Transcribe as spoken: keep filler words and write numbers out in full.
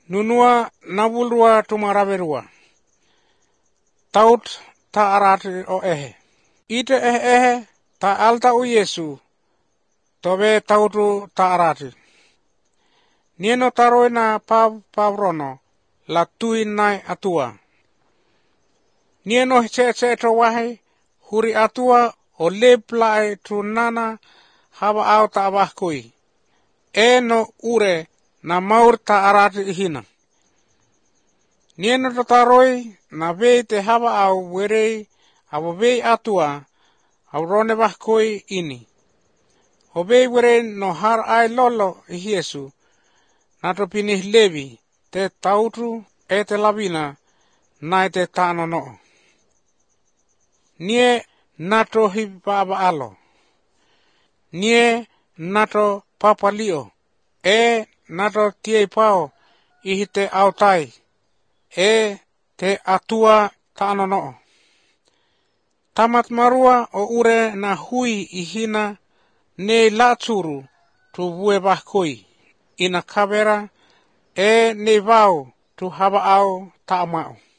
Nunua nabulrua tumaraverua. Taut ta arati o ehe. Ite ehe ehe ta alta u Yesu. Tobe tautu ta arati. Nieno taroina pav pavrono la tui nai atua. Nieno se se to wahi huri atua o leplai tu nana haba au ta abahkui. E no ure na maur ta arati ihina. Nieno to taroi na vei te haba au werei abo vei atua au rone bahkui ini. O vei werei no har ai lolo i Yesu. Nato pinih levi te tautu e te labina nai te tano no. Nie nato hipaba alo. Nie nato papalio. E nato tie pao ihi te autai. E te atua tano no. Tamat marua o ure na hui ihina ne latsuru tu vue bahkui. Ina kabera e ne vau tu haba au ta amau.